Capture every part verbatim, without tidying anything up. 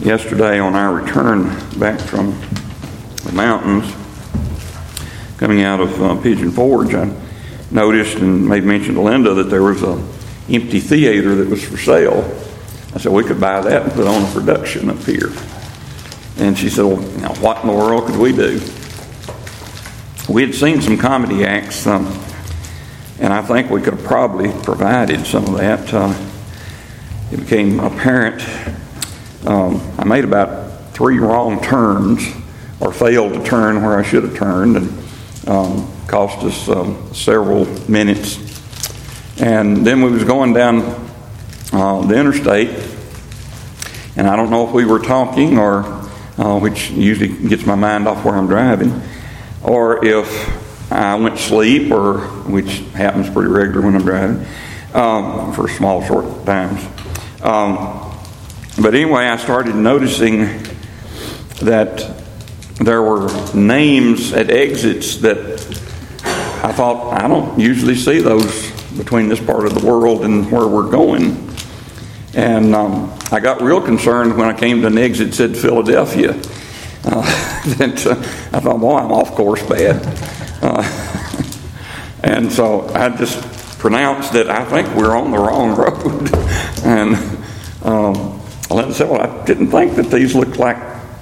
yesterday on our return back from the mountains, coming out of uh, Pigeon Forge, I noticed and made mention to Linda that there was an empty theater that was for sale. I said, we could buy that and put on a production up here. And she said, well, now what in the world could we do? We had seen some comedy acts, um, and I think we could have probably provided some of that. Uh, it became apparent um, I made about three wrong turns, or failed to turn where I should have turned, and um, cost us um, several minutes. And then we was going down uh, the interstate, and I don't know if we were talking, or uh, which usually gets my mind off where I'm driving, or if I went to sleep, or which happens pretty regular when I'm driving, um, for small, short times. Um, but anyway, I started noticing that there were names at exits that I thought, I don't usually see those between this part of the world and where we're going. And um, I got real concerned when I came to an exit that said Philadelphia. Uh, that, uh, I thought, boy, I'm off course bad. Uh, and so I just pronounced that I think we're on the wrong road. and um, I said, well, I didn't think that these looked like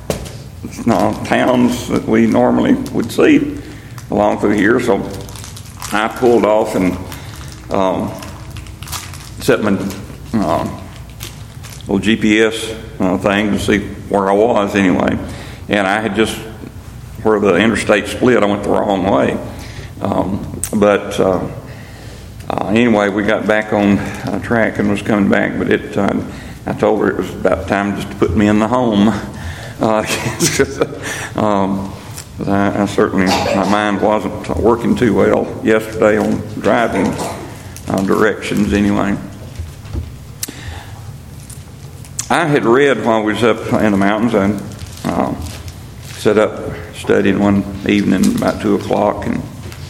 uh, towns that we normally would see along through here. So I pulled off and um, set my uh, little G P S uh, thing to see where I was anyway. And I had just, where the interstate split, I went the wrong way. Um, but uh, uh, anyway, we got back on uh, track and was coming back. But it, uh, I told her it was about time just to put me in the home. Uh, um, I, I certainly, my mind wasn't working too well yesterday on driving uh, directions anyway. I had read while we was up in the mountains. I uh, set up studying one evening about two o'clock and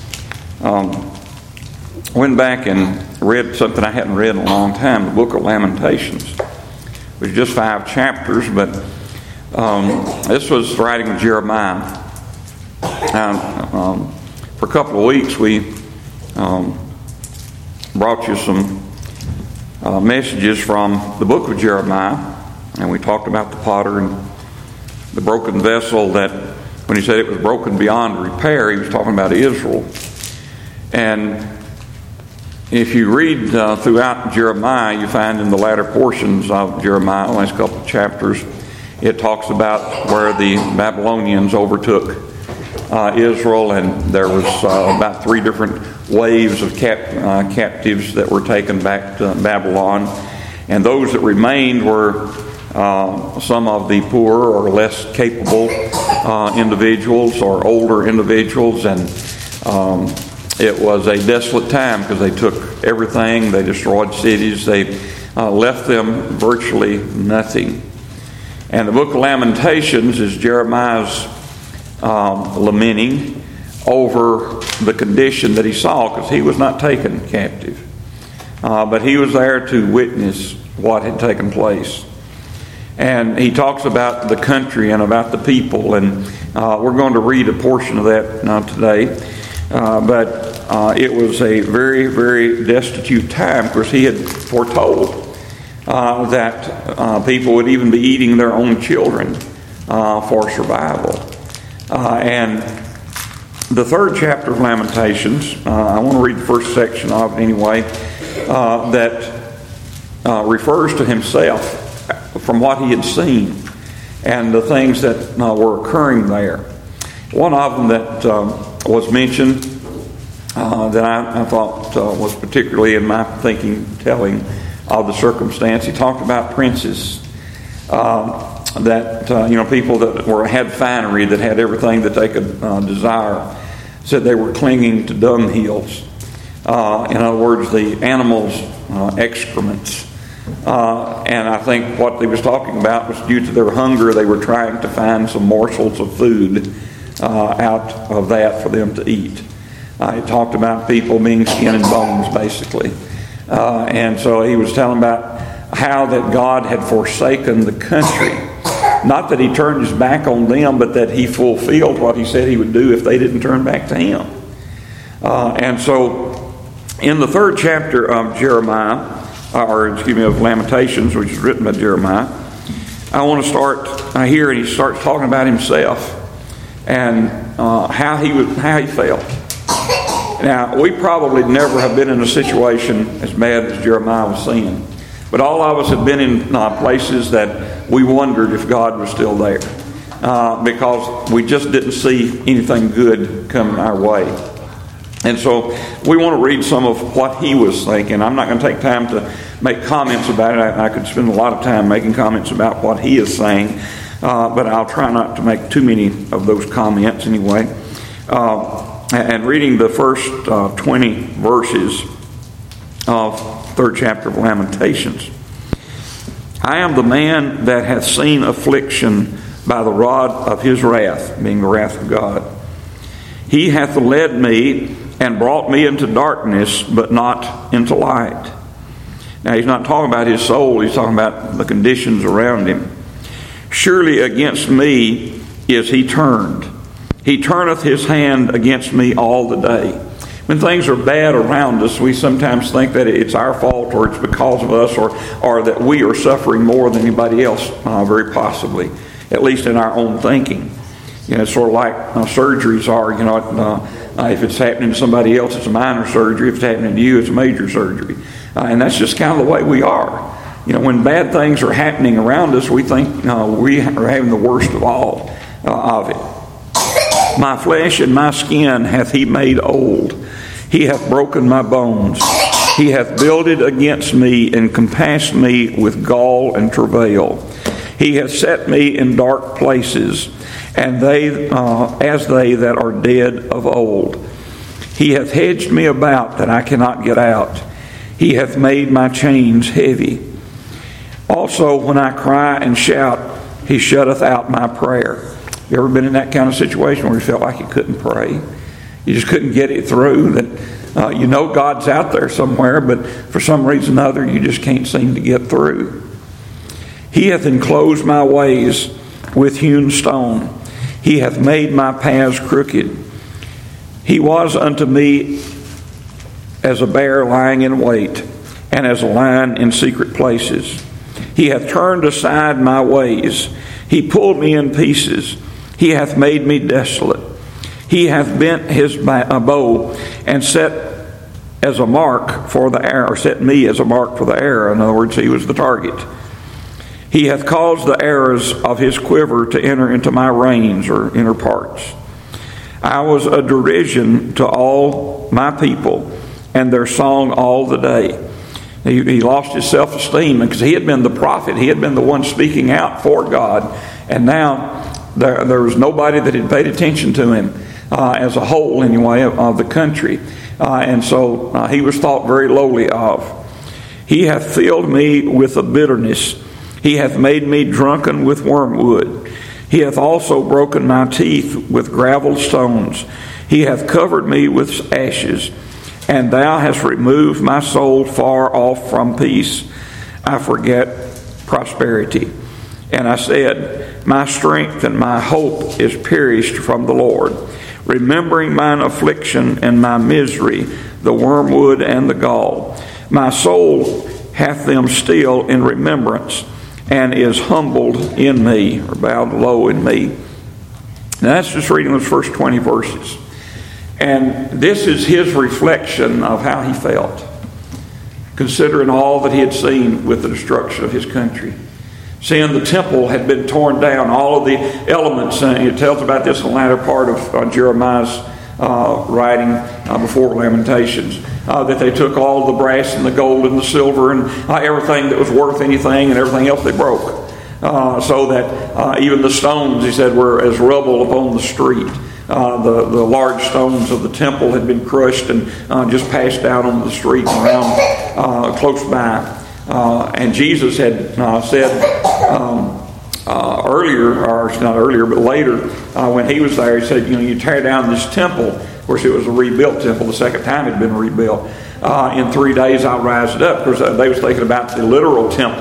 um, went back and read something I hadn't read in a long time, the Book of Lamentations. It was just five chapters, but um, this was writing of Jeremiah. And, um, for a couple of weeks we um, brought you some uh, messages from the book of Jeremiah, and we talked about the potter and the broken vessel, that when he said it was broken beyond repair, he was talking about Israel. And if you read uh, throughout Jeremiah, you find in the latter portions of Jeremiah, the last couple of chapters, it talks about where the Babylonians overtook uh, Israel, and there was uh, about three different waves of cap- uh, captives that were taken back to Babylon. And those that remained were uh, some of the poorer or less capable uh, individuals or older individuals, and um, it was a desolate time because they took everything, they destroyed cities, they uh, left them virtually nothing. And the book of Lamentations is Jeremiah's um, lamenting over the condition that he saw, because he was not taken captive. Uh, but he was there to witness what had taken place. And he talks about the country and about the people, and uh, we're going to read a portion of that uh, today. Uh, but uh, it was a very, very destitute time. Of course, he had foretold uh, that uh, people would even be eating their own children uh, for survival. Uh, and the third chapter of Lamentations, uh, I want to read the first section of it anyway, uh, that uh, refers to himself from what he had seen and the things that uh, were occurring there. One of them that um, was mentioned uh, that I, I thought uh, was particularly in my thinking telling of the circumstance, he talked about princes. Uh, that, uh, you know, people that were had finery, that had everything that they could uh, desire, said they were clinging to dung hills. Uh, in other words, the animals' uh, excrements. Uh, and I think what he was talking about was due to their hunger, they were trying to find some morsels of food uh, out of that for them to eat. Uh, he talked about people being skin and bones, basically. Uh, and so he was telling about how that God had forsaken the country Not that he turned his back on them, but that he fulfilled what he said he would do if they didn't turn back to him. Uh, and so in the third chapter of Jeremiah, or excuse me, of Lamentations, which is written by Jeremiah, I want to start uh, here, and he starts talking about himself and uh, how he was, how he felt. Now, we probably never have been in a situation as bad as Jeremiah was seeing, but all of us have been in uh, places that we wondered if God was still there, uh, because we just didn't see anything good coming our way. And so we want to read some of what he was thinking. I'm not going to take time to make comments about it. I, I could spend a lot of time making comments about what he is saying, uh, but I'll try not to make too many of those comments anyway. Uh, and reading the first uh, twenty verses of third chapter of Lamentations. I am the man that hath seen affliction by the rod of his wrath, being the wrath of God. He hath led me and brought me into darkness, but not into light. Now, he's not talking about his soul. He's talking about the conditions around him. Surely against me is he turned. He turneth his hand against me all the day. When things are bad around us, we sometimes think that it's our fault, or it's because of us, or, or that we are suffering more than anybody else, uh, very possibly, at least in our own thinking. You know, it's sort of like uh, surgeries are, you know, uh, uh, if it's happening to somebody else, it's a minor surgery. If it's happening to you, it's a major surgery. Uh, and that's just kind of the way we are. You know, when bad things are happening around us, we think uh, we are having the worst of all uh, of it. My flesh and my skin hath he made old. He hath broken my bones. He hath builded against me and compassed me with gall and travail. He hath set me in dark places, and they uh, as they that are dead of old. He hath hedged me about that I cannot get out. He hath made my chains heavy. Also, when I cry and shout, he shutteth out my prayer. You ever been in that kind of situation where you felt like you couldn't pray? You just couldn't get it through, that uh, you know God's out there somewhere, but for some reason or other you just can't seem to get through. He hath enclosed my ways with hewn stone. He hath made my paths crooked. He was unto me as a bear lying in wait, and as a lion in secret places. He hath turned aside my ways. He pulled me in pieces. He hath made me desolate. He hath bent his bow and set as a mark for the arrow, or set me as a mark for the arrow. In other words, he was the target. He hath caused the arrows of his quiver to enter into my reins, or inner parts. I was a derision to all my people, and their song all the day. He, he lost his self-esteem because he had been the prophet. He had been the one speaking out for God. And now there, there was nobody that had paid attention to him, uh, as a whole anyway, of, of the country. Uh, and so uh, he was thought very lowly of. He hath filled me with a bitterness. He hath made me drunken with wormwood. He hath also broken my teeth with gravel stones. He hath covered me with ashes. And thou hast removed my soul far off from peace. I forget prosperity. And I said, my strength and my hope is perished from the Lord. Remembering mine affliction and my misery, the wormwood and the gall. My soul hath them still in remembrance, and is humbled in me, or bowed low in me. Now that's just reading those first twenty verses. And this is his reflection of how he felt, considering all that he had seen with the destruction of his country. Seeing the temple had been torn down, all of the elements, and it tells about this in the latter part of uh, Jeremiah's uh, writing uh, before Lamentations, uh, that they took all the brass and the gold and the silver and uh, everything that was worth anything, and everything else they broke. Uh, so that uh, even the stones, he said, were as rubble upon the street. Uh, the, the large stones of the temple had been crushed and uh, just passed out on the street around uh, close by. Uh, and Jesus had uh, said um, uh, earlier, or not earlier, but later, uh, when he was there, he said, you know, you tear down this temple. Of course, it was a rebuilt temple. The second time it had been rebuilt. Uh, in three days, I'll rise it up. Of course, uh, they was thinking about the literal temple.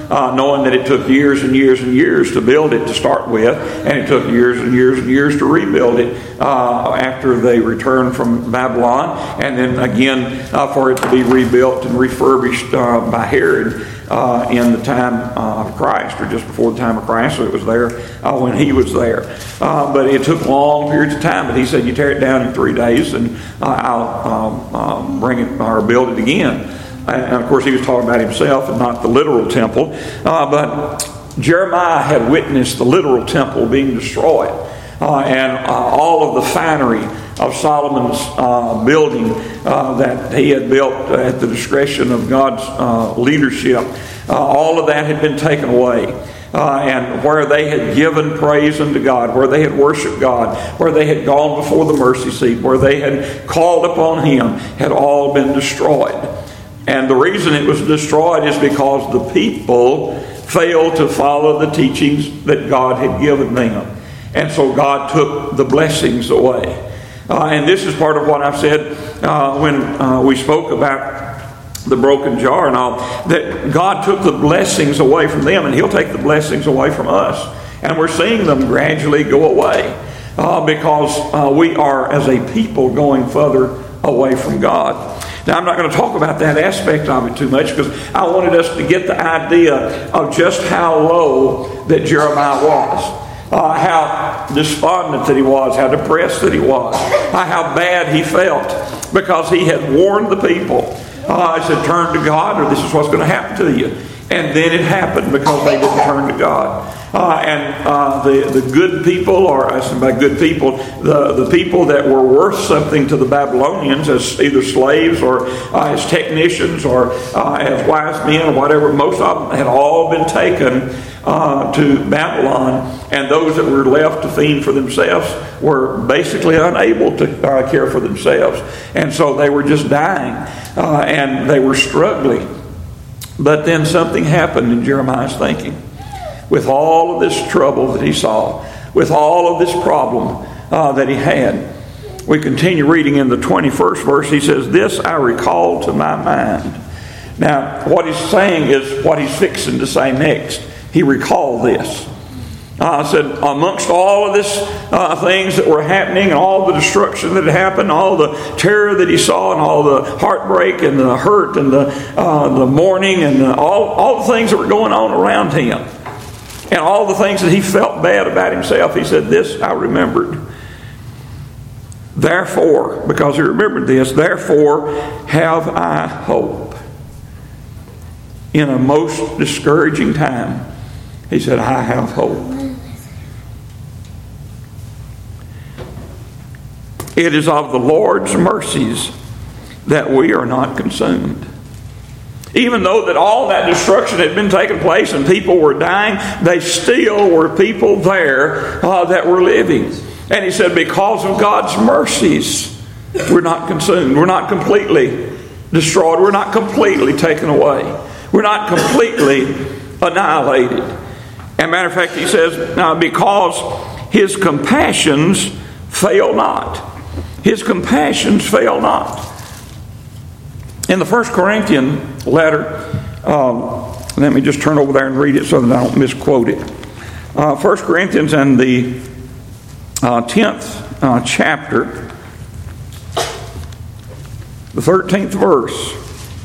uh, knowing that it took years and years and years to build it to start with, and it took years and years and years to rebuild it uh, after they returned from Babylon, and then again uh, for it to be rebuilt and refurbished uh, by Herod uh, in the time uh, of Christ, or just before the time of Christ, so it was there uh, when he was there. Uh, but it took long periods of time, but he said, you tear it down in three days and uh, I'll um, um, bring it or build it again. And of course he was talking about himself and not the literal temple. Uh, but Jeremiah had witnessed the literal temple being destroyed. Uh, and uh, all of the finery of Solomon's uh, building uh, that he had built at the discretion of God's uh, leadership, uh, all of that had been taken away. Uh, and where they had given praise unto God, where they had worshiped God, where they had gone before the mercy seat, where they had called upon Him, had all been destroyed. And the reason it was destroyed is because the people failed to follow the teachings that God had given them. And so God took the blessings away. Uh, and this is part of what I've said uh, when uh, we spoke about the broken jar and all, that God took the blessings away from them, and He'll take the blessings away from us. And we're seeing them gradually go away uh, because uh, we are, as a people, going further away from God. Now, I'm not going to talk about that aspect of it too much because I wanted us to get the idea of just how low that Jeremiah was. Uh, how despondent that he was, how depressed that he was, uh, how bad he felt because he had warned the people. Uh, I said, turn to God or this is what's going to happen to you. And then it happened because they didn't turn to God. Uh, and uh, the, the good people, or I said by good people, the, the people that were worth something to the Babylonians as either slaves or uh, as technicians or uh, as wise men or whatever, most of them had all been taken uh, to Babylon. And those that were left to fend for themselves were basically unable to uh, care for themselves. And so they were just dying uh, and they were struggling. But then something happened in Jeremiah's thinking. With all of this trouble that he saw, with all of this problem uh, that he had, we continue reading in the twenty-first verse. He says, this I recall to my mind. Now, what he's saying is what he's fixing to say next. He recalled this. I uh, said, amongst all of this uh, things that were happening, and all the destruction that had happened, all the terror that he saw, and all the heartbreak and the hurt and the uh, the mourning and the, all, all the things that were going on around him, and all the things that he felt bad about himself, he said, this I remembered. Therefore, because he remembered this, therefore have I hope. In a most discouraging time, he said, I have hope. It is of the Lord's mercies that we are not consumed. Even though that all that destruction had been taking place and people were dying, they still were people there uh, that were living. And he said, because of God's mercies, we're not consumed. We're not completely destroyed. We're not completely taken away. We're not completely annihilated. As a matter of fact, he says, uh, because His compassions fail not. His compassions fail not. In the First Corinthians letter, um, let me just turn over there and read it so that I don't misquote it. Uh, First Corinthians and the uh, tenth uh, chapter, the thirteenth verse,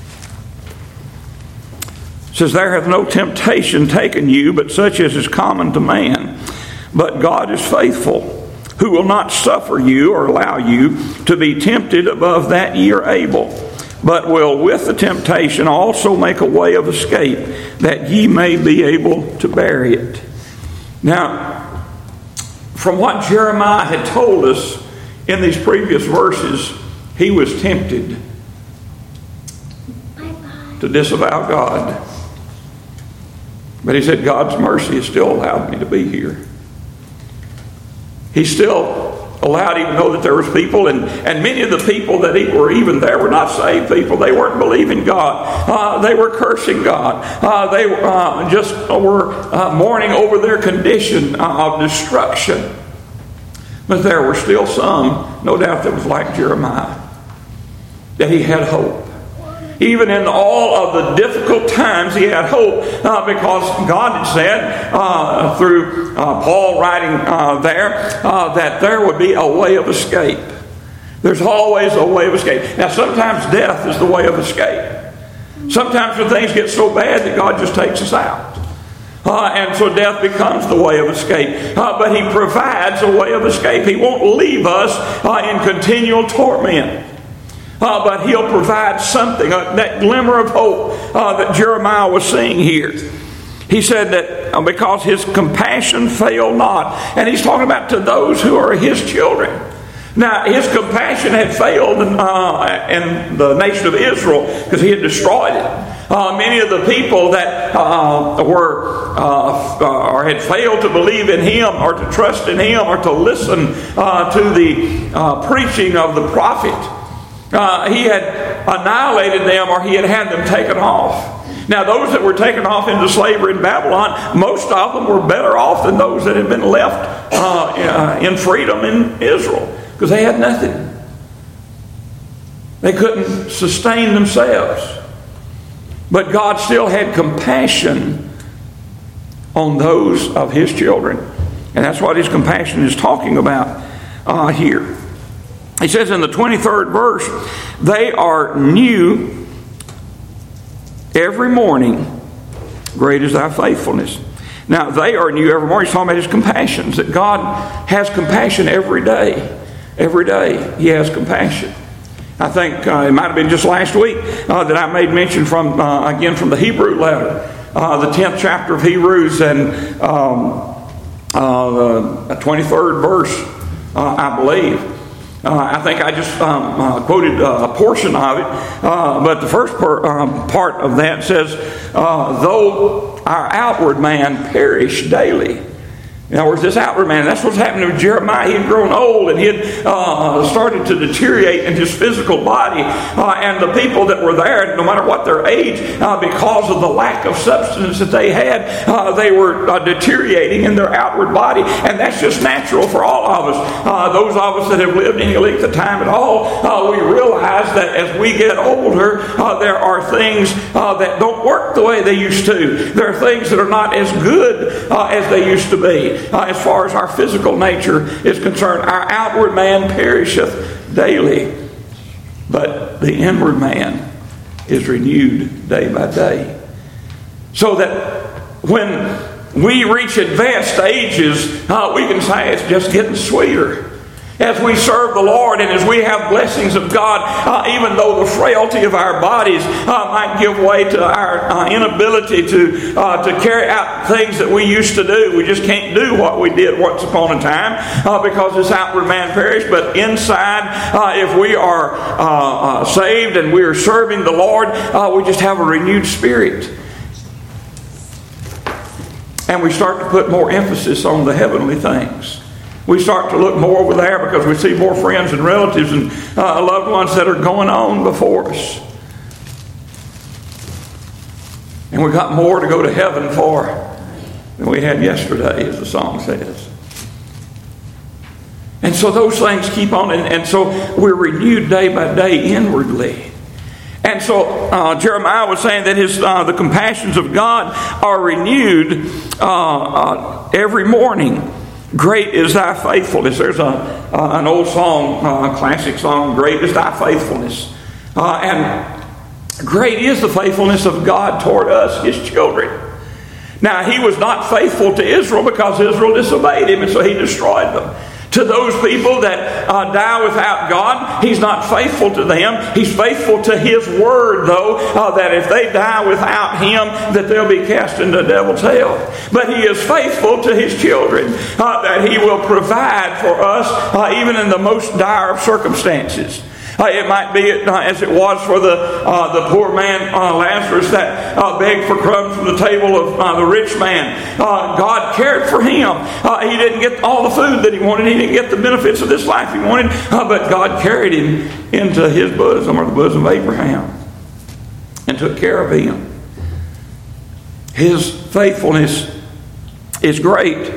says, there hath no temptation taken you, but such as is common to man. But God is faithful, who will not suffer you or allow you to be tempted above that ye are able, but will with the temptation also make a way of escape, that ye may be able to bear it. Now, from what Jeremiah had told us in these previous verses, he was tempted to disavow God. But he said, God's mercy has still allowed me to be here. He still allowed, even though that there was people, and, and many of the people that were even there were not saved people. They weren't believing God. Uh, they were cursing God. Uh, they uh, just were uh, mourning over their condition of destruction. But there were still some, no doubt, that was like Jeremiah, that he had hope. Even in all of the difficult times, he had hope uh, because God had said uh, through uh, Paul writing uh, there uh, that there would be a way of escape. There's always a way of escape. Now, sometimes death is the way of escape. Sometimes when things get so bad that God just takes us out. Uh, and so death becomes the way of escape. Uh, but he provides a way of escape. He won't leave us uh, in continual torment. Uh, but he'll provide something, uh, that glimmer of hope uh, that Jeremiah was seeing here. He said that uh, because his compassion failed not. And he's talking about to those who are his children. Now, his compassion had failed in, uh, in the nation of Israel because he had destroyed it. Uh, many of the people that uh, were uh, uh, or had failed to believe in him or to trust in him or to listen uh, to the uh, preaching of the prophet, uh, he had annihilated them, or he had had them taken off. Now, those that were taken off into slavery in Babylon, most of them were better off than those that had been left uh, in freedom in Israel, because they had nothing. They couldn't sustain themselves. But God still had compassion on those of his children. And that's what his compassion is talking about uh, here. He says in the twenty-third verse, they are new every morning. Great is thy faithfulness. Now, they are new every morning. He's talking about his compassions. That God has compassion every day. Every day he has compassion. I think uh, it might have been just last week uh, that I made mention from, uh, again, from the Hebrew letter, uh, the tenth chapter of Hebrews, and um, uh, the twenty-third verse, uh, I believe. Uh, I think I just um, uh, quoted uh, a portion of it, uh, but the first per, um, part of that says, uh, though our outward man perish daily. In other words, this outward man, that's what's happening to Jeremiah. He had grown old and he had uh, started to deteriorate in his physical body. Uh, and the people that were there, no matter what their age, uh, because of the lack of substance that they had, uh, they were uh, deteriorating in their outward body. And that's just natural for all of us. Uh, those of us that have lived any length of time at all, uh, we realize that as we get older, uh, there are things uh, that don't work the way they used to. There are things that are not as good uh, as they used to be. Uh, as far as our physical nature is concerned, our outward man perisheth daily, but the inward man is renewed day by day. So that when we reach advanced stages, uh, we can say it's just getting sweeter. As we serve the Lord and as we have blessings of God, uh, even though the frailty of our bodies uh, might give way to our uh, inability to uh, to carry out things that we used to do. We just can't do what we did once upon a time uh, because this outward man perished. But inside, uh, if we are uh, uh, saved and we are serving the Lord, uh, we just have a renewed spirit. And we start to put more emphasis on the heavenly things. We start to look more over there because we see more friends and relatives and uh, loved ones that are going on before us. And we got more to go to heaven for than we had yesterday, as the song says. And so those things keep on, and, and so we're renewed day by day inwardly. And so uh, Jeremiah was saying that his uh, the compassions of God are renewed uh, uh, every morning. Great is thy faithfulness. There's a uh, an old song, uh, a classic song, Great is thy faithfulness. Uh, and great is the faithfulness of God toward us, his children. Now, he was not faithful to Israel because Israel disobeyed him, and so he destroyed them. To those people that uh, die without God, he's not faithful to them. He's faithful to his word, though, uh, that if they die without him, that they'll be cast into the devil's hell. But he is faithful to his children, uh, that he will provide for us uh, even in the most dire of circumstances. Uh, it might be uh, as it was for the uh, the poor man uh, Lazarus that uh, begged for crumbs from the table of uh, the rich man. Uh, God cared for him. Uh, he didn't get all the food that he wanted. He didn't get the benefits of this life he wanted. Uh, but God carried him into his bosom, or the bosom of Abraham, and took care of him. His faithfulness is great.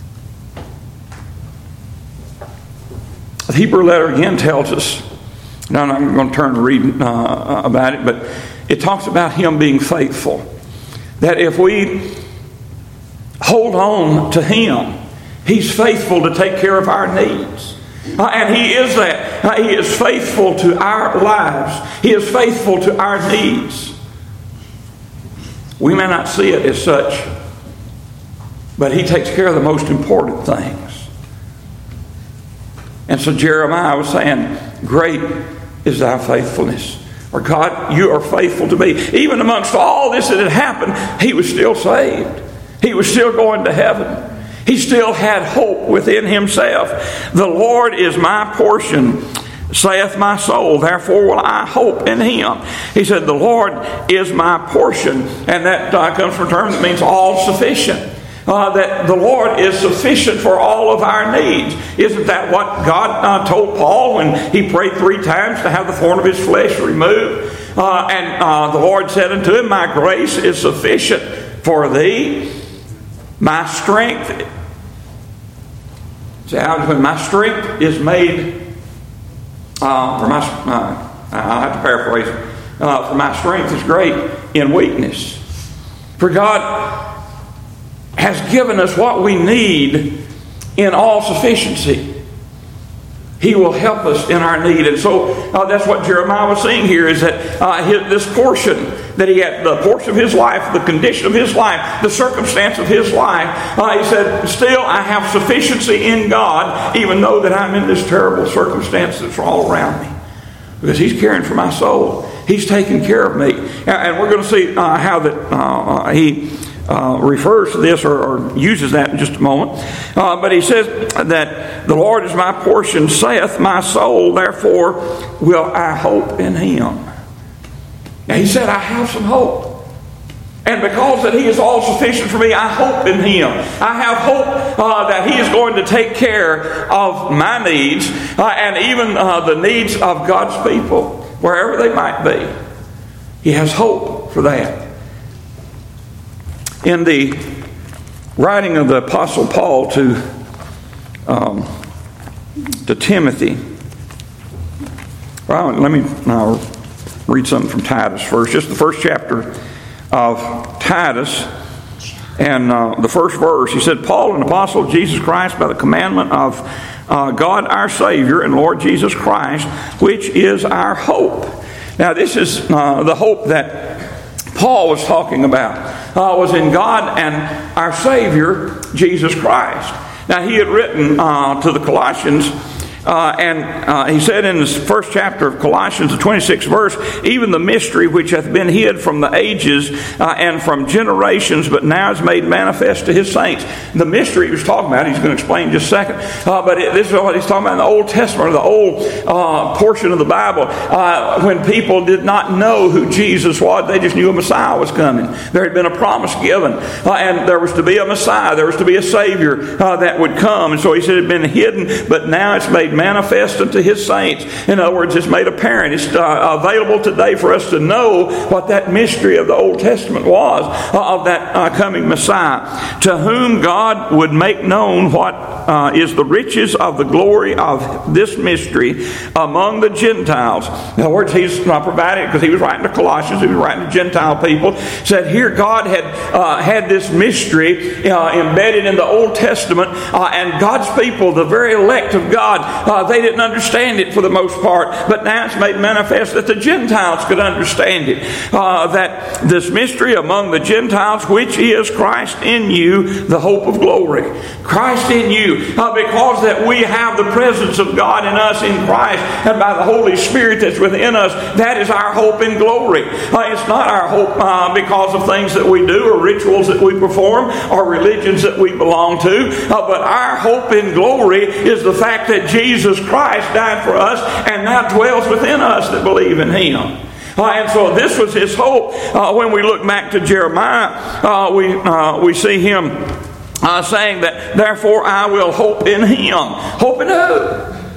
The Hebrew letter again tells us Now, I'm not going to turn and read uh, about it, but it talks about him being faithful. That if we hold on to him, he's faithful to take care of our needs. Uh, and he is that. Uh, he is faithful to our lives. He is faithful to our needs. We may not see it as such, but he takes care of the most important things. And so Jeremiah was saying, great is thy faithfulness. Or God, you are faithful to me. Even amongst all this that had happened, he was still saved. He was still going to heaven. He still had hope within himself. The Lord is my portion, saith my soul, therefore will I hope in him. He said, the Lord is my portion. And that uh, comes from a term that means all sufficient. Uh, that the Lord is sufficient for all of our needs. Isn't that what God uh, told Paul when he prayed three times to have the thorn of his flesh removed? Uh, and uh, the Lord said unto him, my grace is sufficient for thee. My strength, see, when my strength is made, uh, for my, uh, I have to paraphrase it, uh, for my strength is great in weakness. For God has given us what we need in all sufficiency. He will help us in our need. And so uh, that's what Jeremiah was saying here, is that uh, his, this portion that he had, the portion of his life, the condition of his life, the circumstance of his life, uh, he said, still I have sufficiency in God, even though that I'm in this terrible circumstance that's all around me. Because he's caring for my soul. He's taking care of me. And we're going to see uh, how that uh, he uh, refers to this or, or uses that in just a moment. Uh, but he says that the Lord is my portion, saith my soul, therefore will I hope in him. Now he said, I have some hope. And because that he is all sufficient for me, I hope in him. I have hope uh, that he is going to take care of my needs uh, and even uh, the needs of God's people, wherever they might be. He has hope for that. In the writing of the Apostle Paul to, um, to Timothy, well, let me uh, read something from Titus first. Just the first chapter of Titus and uh, the first verse. He said, Paul, an apostle of Jesus Christ, by the commandment of uh, God our Savior and Lord Jesus Christ, which is our hope. Now this is uh, the hope that Paul was talking about, uh, was in God and our Savior, Jesus Christ. Now he had written uh, to the Colossians, Uh, and uh, he said in this first chapter of Colossians, the twenty-sixth verse, even the mystery which hath been hid from the ages uh, and from generations, but now is made manifest to his saints. The mystery he was talking about, he's going to explain in just a second, uh, but it, this is what he's talking about in the Old Testament, the old uh, portion of the Bible, uh, when people did not know who Jesus was. They just knew a Messiah was coming. There had been a promise given, uh, and there was to be a Messiah, there was to be a Savior uh, that would come. And so he said it had been hidden, but now it's made manifest unto his saints. In other words, it's made apparent. It's uh, available today for us to know what that mystery of the Old Testament was, uh, of that uh, coming Messiah, to whom God would make known what uh, is the riches of the glory of this mystery among the Gentiles. In other words, he's not providing it because he was writing to Colossians, he was writing to Gentile people. Said here God had uh, had this mystery uh, embedded in the Old Testament, uh, and God's people, the very elect of God, Uh, they didn't understand it for the most part, but now it's made manifest that the Gentiles could understand it. Uh, that this mystery among the Gentiles, which is Christ in you, the hope of glory. Christ in you, uh, because that we have the presence of God in us in Christ, and by the Holy Spirit that's within us, that is our hope in glory. Uh, it's not our hope uh, because of things that we do or rituals that we perform or religions that we belong to, uh, but our hope in glory is the fact that Jesus Jesus Christ died for us and now dwells within us that believe in him. Uh, and so this was his hope. Uh, when we look back to Jeremiah, uh, we uh, we see him uh, saying that, therefore I will hope in him. Hope in who?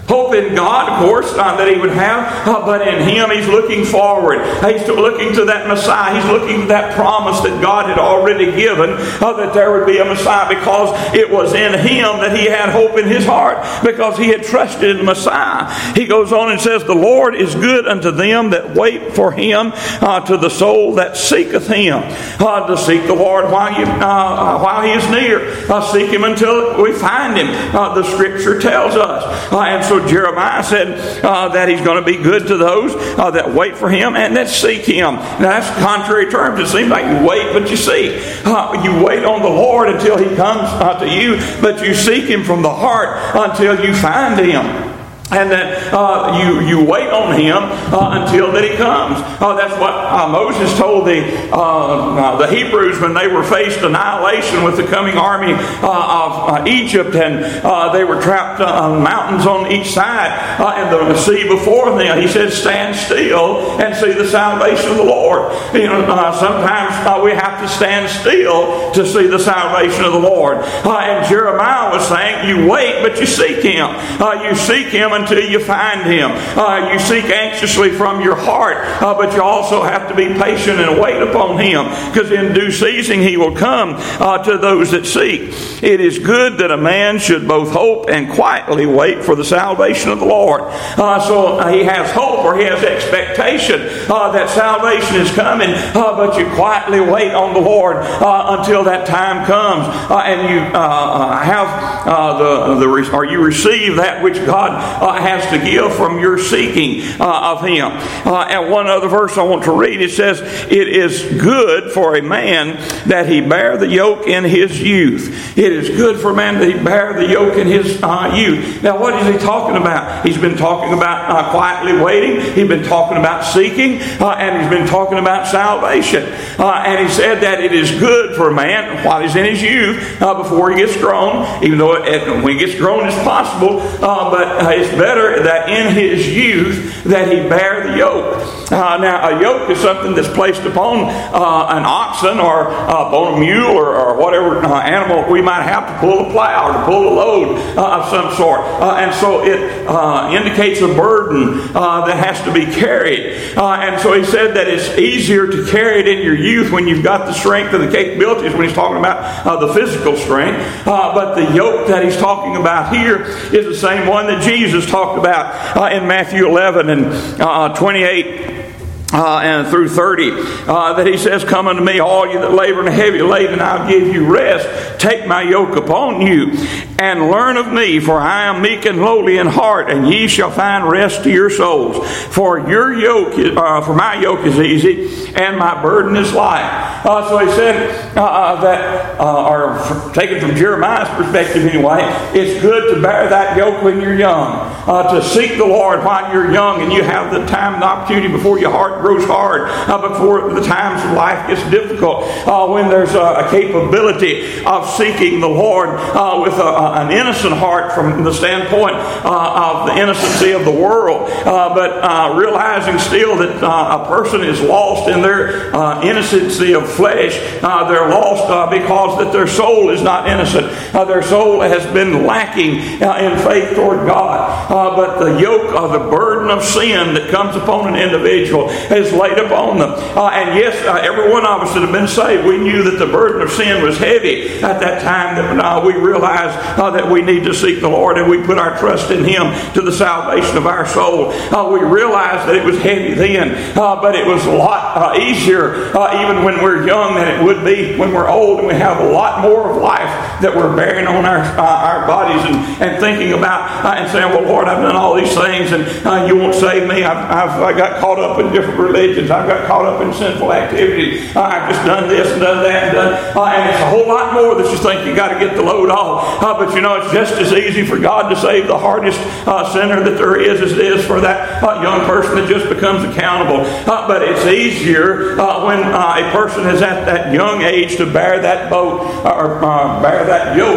Hope in God, of course, uh, that he would have, uh, but in him he's looking forward. He's looking to that Messiah. He's looking to that promise that God had already given, uh, that there would be a Messiah, because it was in him that he had hope in his heart, because he had trusted in the Messiah. He goes on and says, the Lord is good unto them that wait for him, uh, to the soul that seeketh him. Uh, to seek the Lord while, you, uh, while he is near. Uh, seek him until we find him. Uh, the Scripture tells us. Uh, and so Jeremiah said uh, that he's going to be good to those uh, that wait for him and that seek him. Now that's contrary terms. It seems like you wait but you seek. Uh, you wait on the Lord until he comes uh, to you, but you seek him from the heart until you find him. And that uh, you, you wait on him uh, until that he comes. Uh, that's what uh, Moses told the uh, uh, the Hebrews when they were faced annihilation with the coming army uh, of uh, Egypt, and uh, they were trapped uh, on mountains on each side uh, and the sea before them. He said, stand still and see the salvation of the Lord. You know, uh, sometimes uh, we have to stand still to see the salvation of the Lord. Uh, and Jeremiah was saying, you wait but you seek him. Uh, you seek him until you find him. Uh, you seek anxiously from your heart, uh, but you also have to be patient and wait upon him, because in due season he will come uh, to those that seek. It is good that a man should both hope and quietly wait for the salvation of the Lord. Uh, so uh, he has hope, or he has expectation uh, that salvation is coming, uh, but you quietly wait on the Lord uh, until that time comes, uh, and you uh, have uh, the, the or you receive that which God Uh, has to give from your seeking uh, of him. Uh, and one other verse I want to read. It says, it is good for a man that he bear the yoke in his youth. It is good for a man that he bear the yoke in his uh, youth. Now what is he talking about? He's been talking about uh, quietly waiting. He's been talking about seeking. Uh, and he's been talking about salvation. Uh, and he said that it is good for a man while he's in his youth, uh, before he gets grown, even though it, when he gets grown it's possible, uh, but uh, it's better that in his youth that he bear the yoke. Uh, now a yoke is something that's placed upon uh, an oxen or uh, upon a mule or, or whatever uh, animal we might have to pull a plow or to pull a load uh, of some sort. Uh, and so it uh, indicates a burden uh, that has to be carried. Uh, and so he said that it's easier to carry it in your youth when you've got the strength and the capabilities, when he's talking about uh, the physical strength. Uh, but the yoke that he's talking about here is the same one that Jesus talked about uh, in Matthew eleven and uh, twenty-eight uh, and through thirty, uh, that he says, come unto me, all you that labor and are heavy laden, and I'll give you rest. Take my yoke upon you and learn of me, for I am meek and lowly in heart, and ye shall find rest to your souls. For your yoke, is, uh, for my yoke is easy, and my burden is light. Uh, so he said uh, that, uh, or f- taken from Jeremiah's perspective anyway, it's good to bear that yoke when you're young, uh, to seek the Lord while you're young, and you have the time and opportunity before your heart grows hard, uh, before the times of life gets difficult, uh, when there's a, a capability of seeking the Lord uh, with a, a, an innocent heart from the standpoint uh, of the innocency of the world, uh, but uh, realizing still that uh, a person is lost in their uh, innocency of flesh. Uh, they're lost uh, because that their soul is not innocent. Uh, their soul has been lacking uh, in faith toward God. Uh, but the yoke of the burden of sin that comes upon an individual is laid upon them. Uh, and yes, uh, every one of us that have been saved, we knew that the burden of sin was heavy at that time, that uh, we realized uh, that we need to seek the Lord, and we put our trust in him to the salvation of our soul. Uh, we realized that it was heavy then, uh, but it was a lot uh, easier uh, even when we're young than it would be when we're old, and we have a lot more of life that we're bearing on our uh, our bodies and, and thinking about uh, and saying, well, Lord, I've done all these things, and uh, you won't save me. I've, I've I got caught up in different religions. I've got caught up in sinful activity. Uh, I've just done this and done that and done, uh, and it's a whole lot more that you think you got to get the load off. Uh, but you know, it's just as easy for God to save the hardest uh, sinner that there is as it is for that uh, young person that just becomes accountable. Uh, but it's easier uh, when uh, a person is at that young age to bear that boat or uh, bear that yoke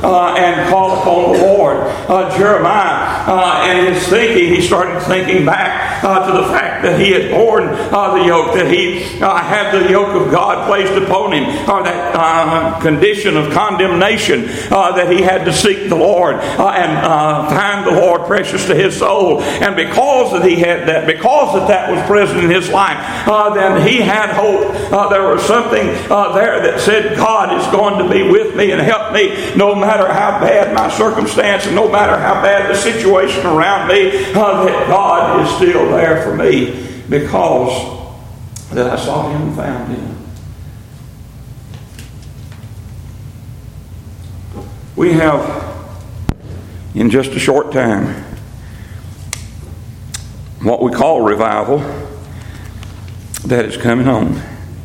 uh, and call upon the Lord. Uh, Jeremiah, uh, in his thinking, he started thinking back uh, to the fact that he had borne uh, the yoke, that he uh, had the yoke of God placed upon him, or that uh, condition of condemnation uh, that he had to seek the Lord uh, and uh, find the Lord precious to his soul. And because that he had that, because that that was present in his life, uh, then he had hope. Uh, there was something uh, there that said, God is going to be with me and help me no matter how bad my circumstance and no matter how bad the situation around me, uh, that God is still there for me because that I sought Him and found Him. We have, in just a short time, what we call revival that is coming on.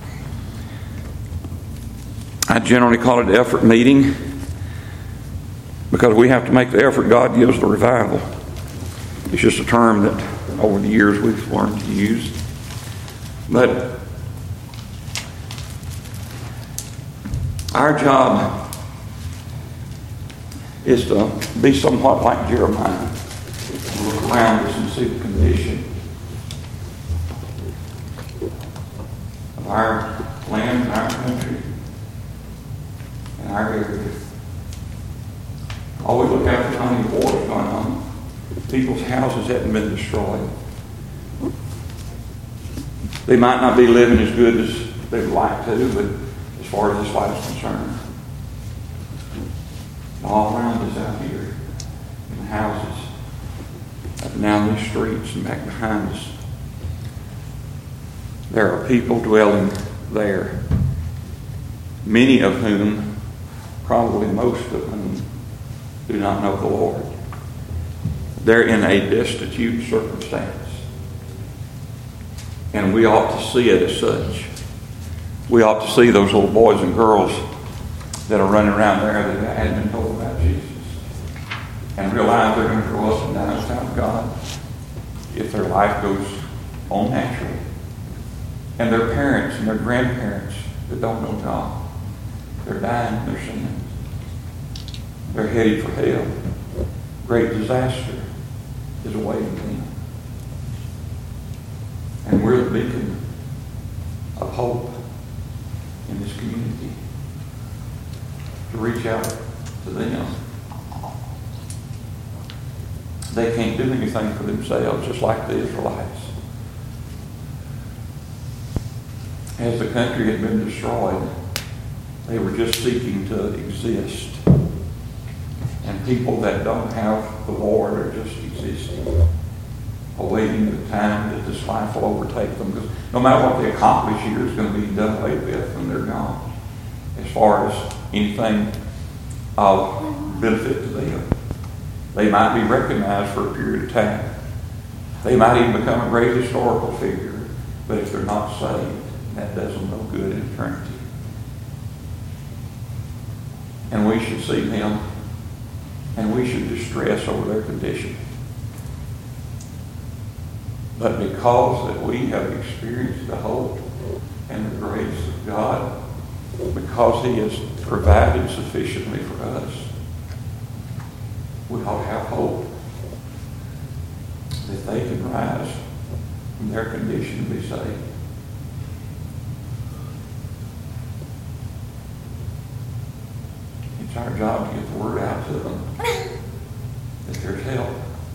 I generally call it effort meeting because we have to make the effort. God gives the revival. It's just a term that over the years we've learned to use. But our job is to be somewhat like Jeremiah. Look around us and see the condition of our land and our country and our area. Always look out for how many wars going on. People's houses haven't been destroyed. They might not be living as good as they would like to, but as far as this life is concerned, all around us out here, in the houses, up and down these streets and back behind us, there are people dwelling there, many of whom, probably most of whom, do not know the Lord. They're in a destitute circumstance. And we ought to see it as such. We ought to see those little boys and girls that are running around there that hadn't been told about Jesus and realize they're going to grow up and die without God if their life goes on naturally. And their parents and their grandparents that don't know God, they're dying in their sins. They're headed for hell. Great disaster is awaiting them. And we're the beacon of hope in this community to reach out to them. They can't do anything for themselves, just like the Israelites. As the country had been destroyed, they were just seeking to exist. And people that don't have the Lord are just existing, awaiting the time that this life will overtake them. Because no matter what they accomplish here is going to be done away with when they're gone, as far as anything of benefit to them. They might be recognized for a period of time. They might even become a great historical figure. But if they're not saved, that does them no good in eternity. And we should see them, and we should distress over their condition. But because that we have experienced the hope and the grace of God, because He has provided sufficiently for us, we ought to have hope that they can rise from their condition and be saved. It's our job to get the word out to them that there's help.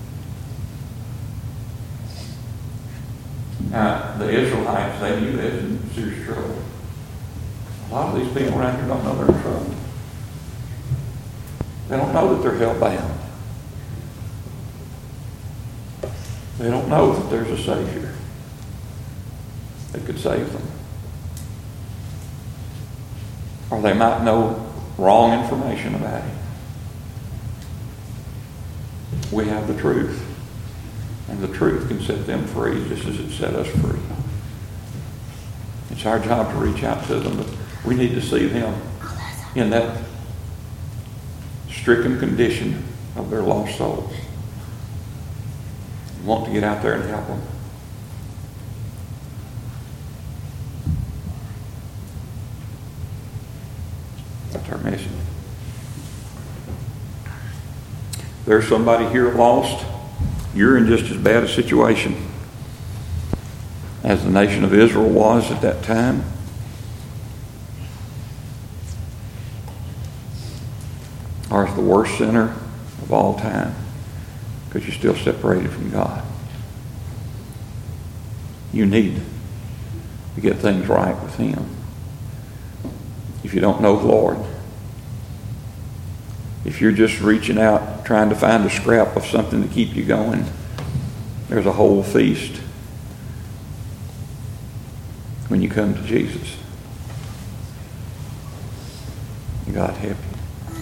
Now, the Israelites, they knew they was in serious trouble. A lot of these people around here don't know they're in trouble. They don't know that they're hell-bound. They don't know that there's a Savior that could save them. Or they might know wrong information about Him. We have the truth. And the truth can set them free just as it set us free. It's our job to reach out to them, but we need to see them in that stricken condition of their lost souls. We want to get out there and help them. That's our mission. there's somebody here lost, you're in just as bad a situation as the nation of Israel was at that time. Or as the worst sinner of all time, because you're still separated from God. You need to get things right with Him. If you don't know the Lord, if you're just reaching out trying to find a scrap of something to keep you going, there's a whole feast when you come to Jesus. God help you.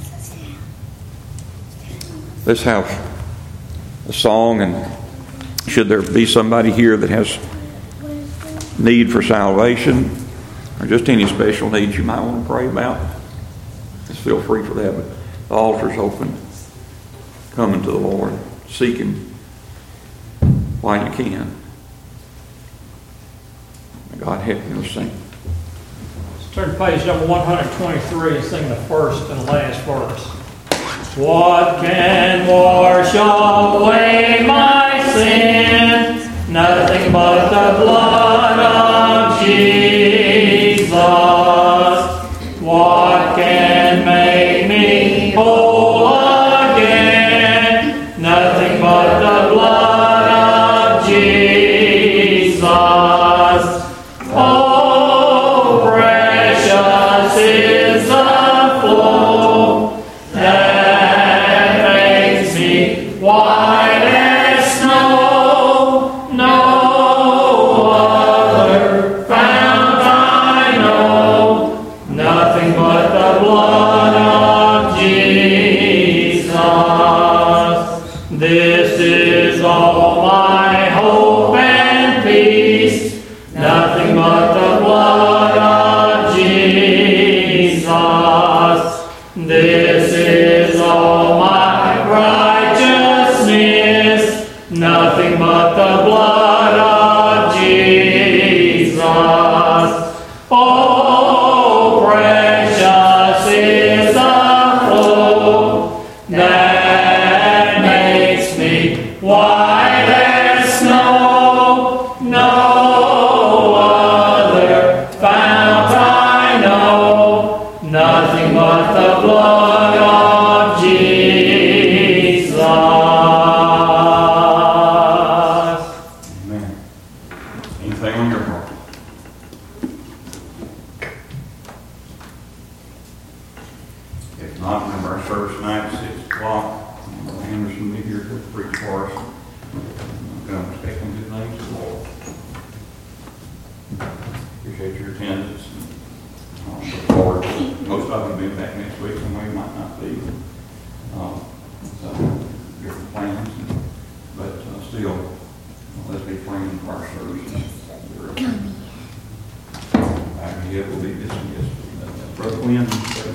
Let's have a song, and should there be somebody here that has need for salvation or just any special needs you might want to pray about, just feel free for that. But the altar's open. Coming to the Lord, seek Him while you can. May God help you to sing. Let's turn to page number one twenty-three and sing the first and last verse. What can wash away my sins? Nothing but the blood of Jesus. What can make me whole again? Nothing but the blood of Jesus. Oh, precious is the flow that makes me white as snow. No other fount I know, nothing but the blood of Jesus. This is all my hope and peace, nothing but the blood of Jesus. This is all my righteousness, nothing but the blood of Jesus. Oh, precious is the flow that makes me white as snow. No other fount I know, nothing but the blood of Jesus. Amen. Anything on your heart? If not, remember our service tonight at six o'clock. Anderson will be here to preach for us. I'm going to expect him good names of the Lord. Appreciate your attendance. I look forward to most of them being back next week, and we might not be. Um, so, different plans, but uh, still, let's be praying for our services. Back here will be dismissed. Brother Quinn.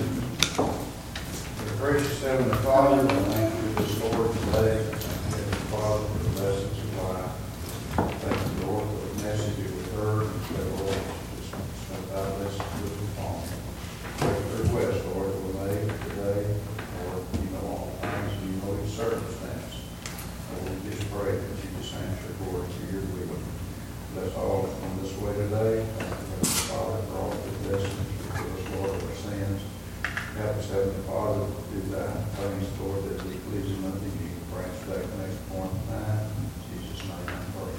Gracious Heavenly Father, we thank you for this Lord today. Thank you, Father, for the lessons of life. Thank you, Lord, for the message that we heard. And pray, Lord, just spend our lessons with the Father. Pray for the request, Lord, that we made today. Lord, you know all things, and you know each circumstance. Lord, we just pray that you just answer according to your will. Bless all that come this way today. Thank you, Heavenly Father, for all the blessings. Forgive us, Lord, of our sins. Help us, Heavenly Father, to do that things, Lord, that we please you unto you. Pray us back next morning time. In Jesus' name I pray.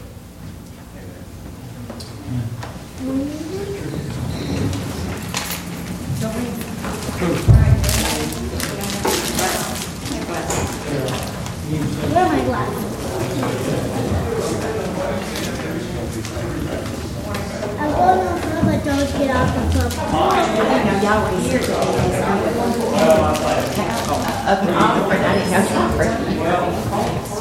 Where are my glasses? I'm going to club, but don't get off the club. Y'all were here today. Up and on, but I didn't have time for it.